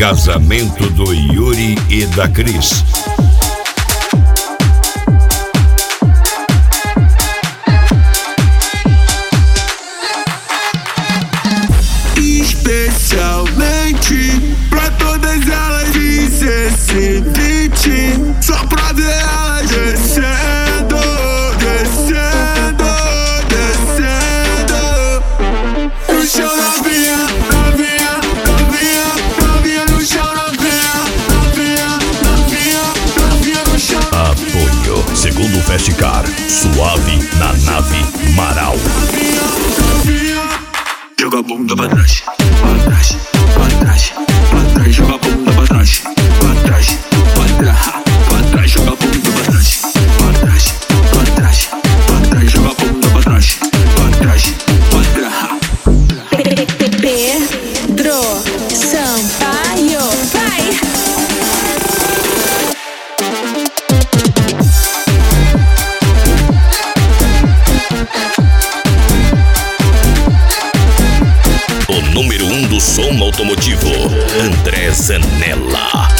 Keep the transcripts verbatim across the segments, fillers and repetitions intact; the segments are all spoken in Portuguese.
Casamento do Yuri e da Cris. Especialmente pra todas elas dizer se vinte, só pra ver elas descendo, descendo, descendo. No chão novinha, novinha, novinha, novinha no chão novinha, novinha, novinha, novinha no chão. Apoio Segundo Festicar, suave na nave Marau. Novinha, novinha. Joga a bunda pra trás, pra trás, pra trás, pra trás, joga a bunda pra trás, pra trás, pra trás, pra trás, joga a bunda pra trás, pra trás, pra trás, pra trás, joga a bunda pra trás, pra trás, pra trás. Pedro Sampaio, vai! O número um do som automotivo, André Zanella.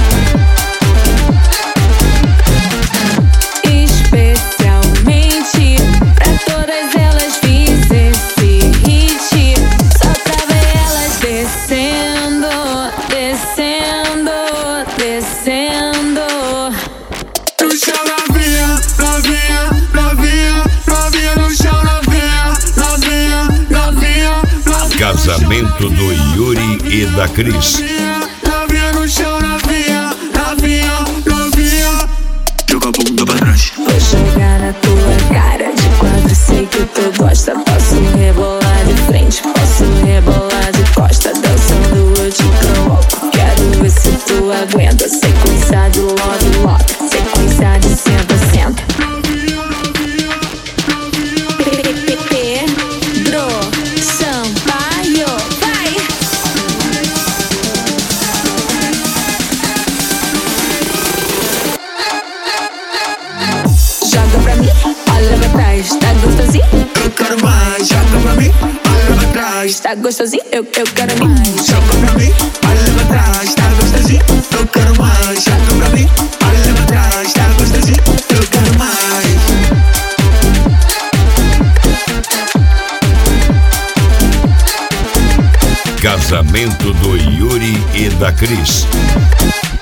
Especialmente pra todas elas fiz esse hit, só pra ver elas descendo, descendo, descendo. No chão novinha, novinha, novinha, novinha no chão novinha, novinha, novinha, novinha. Casamento do Yuri e da Cris. Novinha no chão novinha, novinha, novinha. Joga a bunda pra trás. Vou jogar na tua cara de quatro, sei que tu gosta. Posso rebolar de frente, posso rebolar de costa. Dançando eu te provoco, quero ver se tu aguenta. Sequência de love, love, sequência de senta, senta. Pedro Sampaio, vai! Joga pra mim, olha pra trás, tá gostosinho? Eu quero mais, joga pra mim, olha pra trás. Tá gostosinho? Eu, eu quero mais. Joga pra mim, olha pra trás, tá gostosinho? Eu quero mais, joga pra mim, olha pra trás, tá gostosinho? Eu quero mais. Casamento do Yuri e da Cris.